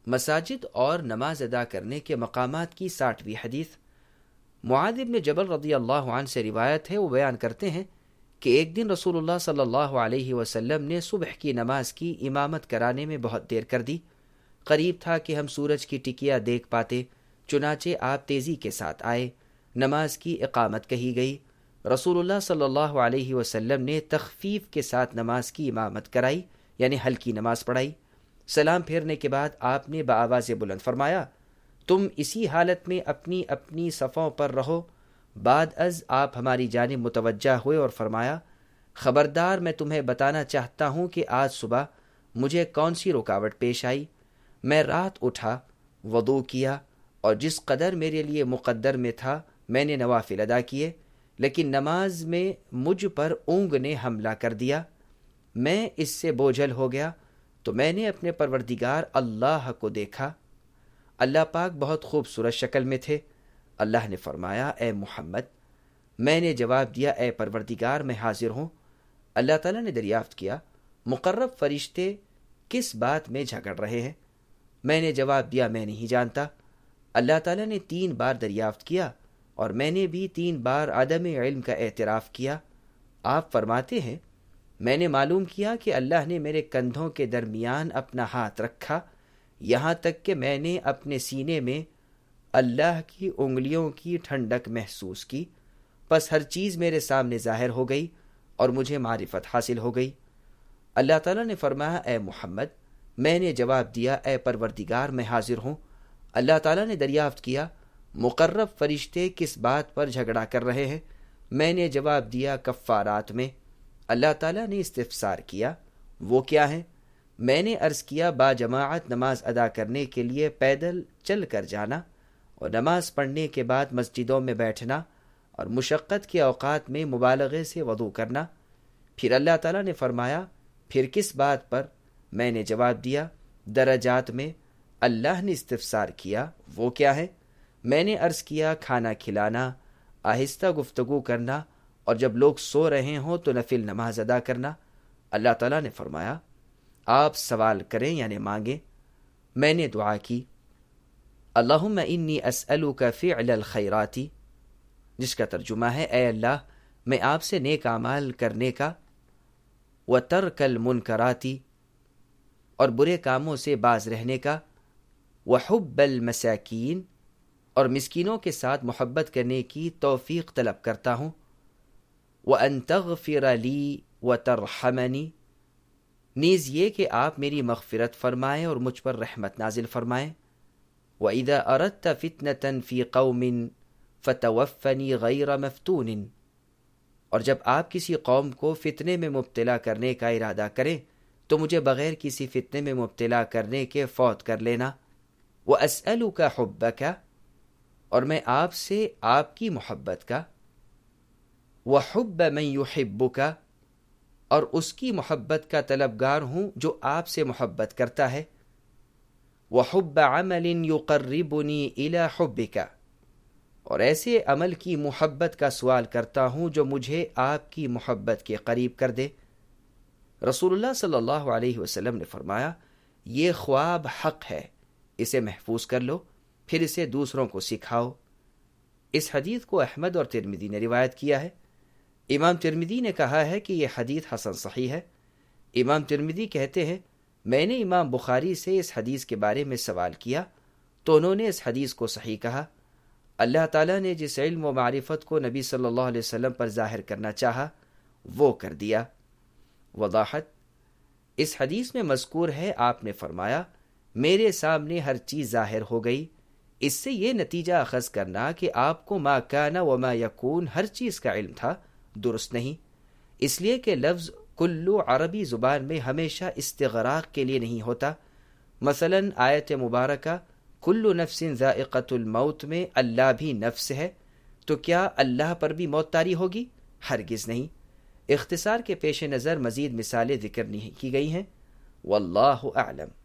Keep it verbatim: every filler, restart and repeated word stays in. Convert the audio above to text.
مساجد اور نماز ادا کرنے کے مقامات کی ساٹھویں حدیث۔ معاذ بن جبل رضی اللہ عنہ سے روایت ہے، وہ بیان کرتے ہیں کہ ایک دن رسول اللہ صلی اللہ علیہ وسلم نے صبح کی نماز کی امامت کرانے میں بہت دیر کر دی۔ قریب تھا کہ ہم سورج کی ٹکیا دیکھ پاتے، چنانچہ آپ تیزی کے ساتھ آئے، نماز کی اقامت کہی گئی۔ رسول اللہ صلی اللہ علیہ وسلم نے تخفیف کے ساتھ نماز کی امامت کرائی، یعنی ہلکی نماز پڑھائی۔ سلام پھیرنے کے بعد آپ نے بآواز بلند فرمایا، تم اسی حالت میں اپنی اپنی صفوں پر رہو۔ بعد از آپ ہماری جانب متوجہ ہوئے اور فرمایا، خبردار، میں تمہیں بتانا چاہتا ہوں کہ آج صبح مجھے کون سی رکاوٹ پیش آئی۔ میں رات اٹھا، وضو کیا، اور جس قدر میرے لیے مقدر میں تھا میں نے نوافل ادا کیے، لیکن نماز میں مجھ پر اونگ نے حملہ کر دیا۔ میں اس سے بوجھل ہو گیا تو میں نے اپنے پروردگار اللہ کو دیکھا۔ اللہ پاک بہت خوبصورت شکل میں تھے۔ اللہ نے فرمایا، اے محمد۔ میں نے جواب دیا، اے پروردگار، میں حاضر ہوں۔ اللہ تعالیٰ نے دریافت کیا، مقرب فرشتے کس بات میں جھگڑ رہے ہیں؟ میں نے جواب دیا، میں نہیں جانتا۔ اللہ تعالیٰ نے تین بار دریافت کیا اور میں نے بھی تین بار عدم علم کا اعتراف کیا۔ آپ فرماتے ہیں، میں نے معلوم کیا کہ اللہ نے میرے کندھوں کے درمیان اپنا ہاتھ رکھا، یہاں تک کہ میں نے اپنے سینے میں اللہ کی انگلیوں کی ٹھنڈک محسوس کی، پس ہر چیز میرے سامنے ظاہر ہو گئی اور مجھے معرفت حاصل ہو گئی۔ اللہ تعالیٰ نے فرمایا، اے محمد۔ میں نے جواب دیا، اے پروردگار، میں حاضر ہوں۔ اللہ تعالیٰ نے دریافت کیا، مقرب فرشتے کس بات پر جھگڑا کر رہے ہیں؟ میں نے جواب دیا، کفارات میں۔ اللہ تعالیٰ نے استفسار کیا، وہ کیا ہیں؟ میں نے عرض کیا، با جماعت نماز ادا کرنے کے لیے پیدل چل کر جانا، اور نماز پڑھنے کے بعد مسجدوں میں بیٹھنا، اور مشقت کے اوقات میں مبالغے سے وضو کرنا۔ پھر اللہ تعالیٰ نے فرمایا، پھر کس بات پر؟ میں نے جواب دیا، درجات میں۔ اللہ نے استفسار کیا، وہ کیا ہے؟ میں نے عرض کیا، کھانا کھلانا، آہستہ گفتگو کرنا، اور جب لوگ سو رہے ہوں تو نفل نماز ادا کرنا۔ اللہ تعالیٰ نے فرمایا، آپ سوال کریں یعنی مانگیں۔ میں نے دعا کی، اللہم انی اسألک فعل الخیرات، جس کا ترجمہ ہے، اے اللہ، میں آپ سے نیک اعمال کرنے کا، وترک المنکرات، اور برے کاموں سے باز رہنے کا، وحب المساکین، اور مسکینوں کے ساتھ محبت کرنے کی توفیق طلب کرتا ہوں، وَأَن تَغْفِرَ لِي وَتَرْحَمَنِي، نیز یہ کہ آپ میری مغفرت فرمائیں اور مجھ پر رحمت نازل فرمائیں، وَإِذَا أَرَدْتَ فِتْنَةً فِي قَوْمٍ فَتَوَفَّنِي غَيْرَ مَفْتُونٍ، اور جب آپ کسی قوم کو فتنے میں مبتلا کرنے کا ارادہ کریں تو مجھے بغیر کسی فتنے میں مبتلا کرنے کے فوت کر لینا۔ وَأَسْأَلُكَ حُبَّكَ، اور میں آپ سے آپ کی محبت کا، وَحُبَّ مَن يُحِبُّكَ، اور اس کی محبت کا طلبگار ہوں جو آپ سے محبت کرتا ہے، وَحُبَّ عَمَلٍ يُقَرِّبُنِي إِلَى حُبِّكَ، اور ایسے عمل کی محبت کا سوال کرتا ہوں جو مجھے آپ کی محبت کے قریب کر دے۔ رسول اللہ صلی اللہ علیہ وسلم نے فرمایا، یہ خواب حق ہے، اسے محفوظ کر لو، پھر اسے دوسروں کو سکھاؤ۔ اس حدیث کو احمد اور ترمذی نے روایت کیا ہے۔ امام ترمذی نے کہا ہے کہ یہ حدیث حسن صحیح ہے۔ امام ترمذی کہتے ہیں، میں نے امام بخاری سے اس حدیث کے بارے میں سوال کیا تو انہوں نے اس حدیث کو صحیح کہا۔ اللہ تعالیٰ نے جس علم و معرفت کو نبی صلی اللہ علیہ وسلم پر ظاہر کرنا چاہا وہ کر دیا۔ وضاحت، اس حدیث میں مذکور ہے، آپ نے فرمایا، میرے سامنے ہر چیز ظاہر ہو گئی۔ اس سے یہ نتیجہ اخذ کرنا کہ آپ کو ما کان و ما یکون ہر چیز کا علم تھا، درست نہیں، اس لیے کہ لفظ کلو عربی زبان میں ہمیشہ استغراق کے لیے نہیں ہوتا۔ مثلا آیت مبارکہ کلو نفس ذائقۃ الموت میں اللہ بھی نفس ہے، تو کیا اللہ پر بھی موت طاری ہوگی؟ ہرگز نہیں۔ اختصار کے پیش نظر مزید مثالیں ذکر نہیں کی گئی ہیں۔ واللہ اعلم۔